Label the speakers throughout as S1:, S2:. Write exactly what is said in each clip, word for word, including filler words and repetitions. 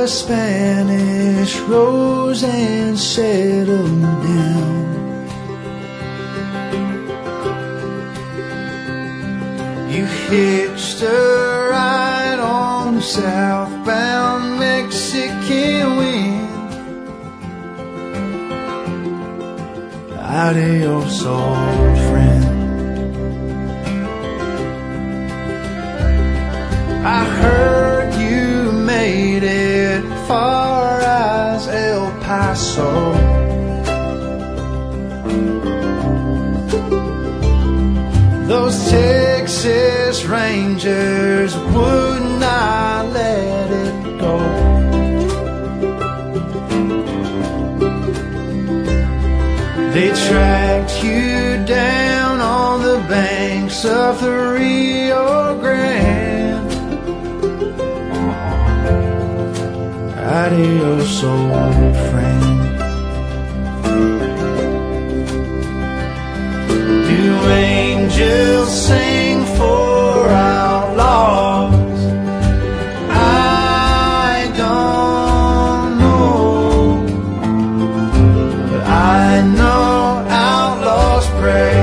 S1: the Spanish rose and settled down. You hitched a ride on the southbound Mexican wind. Adios, old friend. I heard you made it far as El Paso. Those Texas Rangers would not let it go. They tracked you down on the banks of the Rio Grande. Adios, old friend. Do angels sing for outlaws? I don't know, but I know outlaws pray,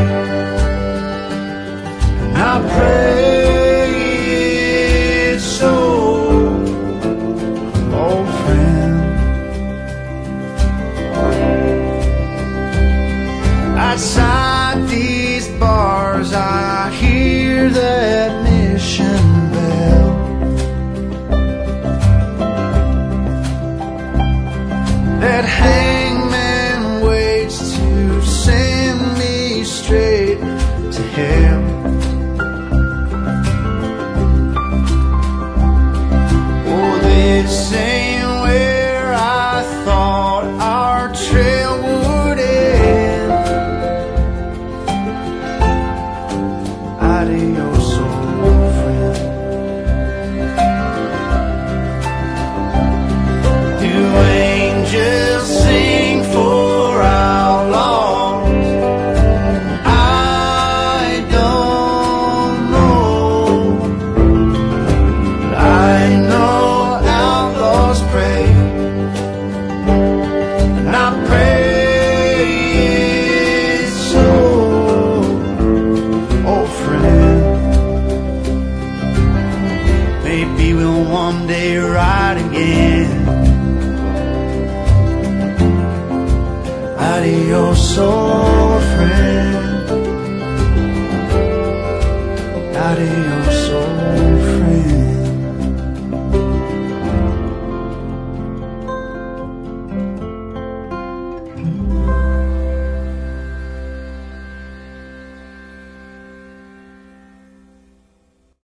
S1: and I pray it's so, old friend. Outside these bars I hear that mission bell. That hangman waits to send me straight to hell. Oh, this ain't where I thought our trail would end. Adios, old friend. Do angels sing for outlaws? I don't know, but I know outlaws pray, and I pray it's so, old friend. Maybe we'll one day ride again. Adios, old friend. Adios.